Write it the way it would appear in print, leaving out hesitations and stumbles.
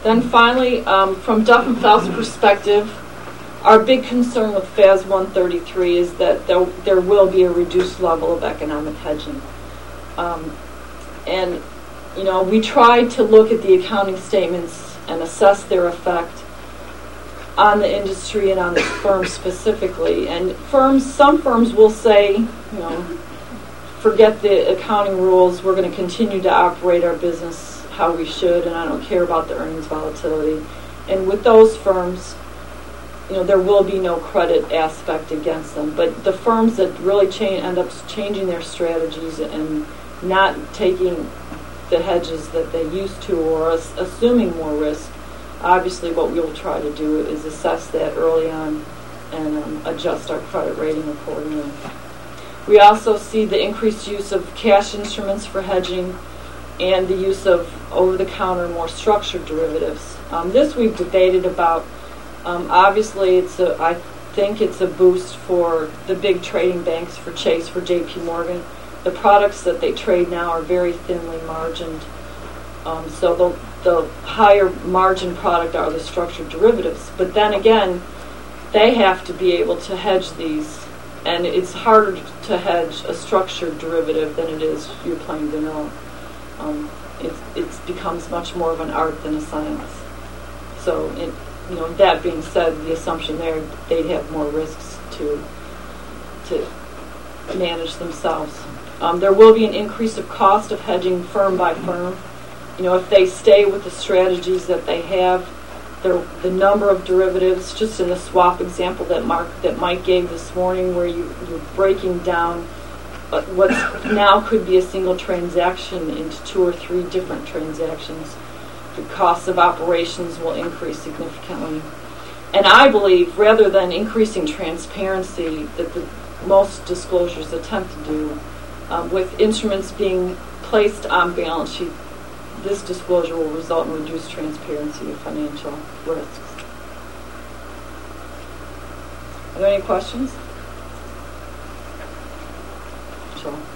Then finally, from Duff and Phelps' perspective, our big concern with FAS 133 is that there will be a reduced level of economic hedging. And, you know, we tried to look at the accounting statements and assess their effect on the industry and on the firm specifically. And some firms will say, you know, forget the accounting rules, we're going to continue to operate our business how we should, and I don't care about the earnings volatility. And with those firms, you know, there will be no credit aspect against them. But the firms that really end up changing their strategies and not taking the hedges that they used to, or assuming more risk, obviously what we'll try to do is assess that early on and adjust our credit rating accordingly. We also see the increased use of cash instruments for hedging and the use of over-the-counter, more structured derivatives. This we've debated about. Obviously, I think it's a boost for the big trading banks, for Chase, for J.P. Morgan. The products that they trade now are very thinly margined. So the higher margin product are the structured derivatives. But then again, they have to be able to hedge these. And it's harder to hedge a structured derivative than it is your plain vanilla. It becomes much more of an art than a science. So, you know, that being said, the assumption there, they'd have more risks to manage themselves. There will be an increase of cost of hedging firm by firm. You know, if they stay with the strategies that they have, the number of derivatives, just in the swap example that Mike gave this morning, where you're breaking down what now could be a single transaction into 2 or 3 different transactions, the cost of operations will increase significantly. And I believe, rather than increasing transparency that most disclosures attempt to do, with instruments being placed on balance sheet, this disclosure will result in reduced transparency of financial risks. Are there any questions? Sure.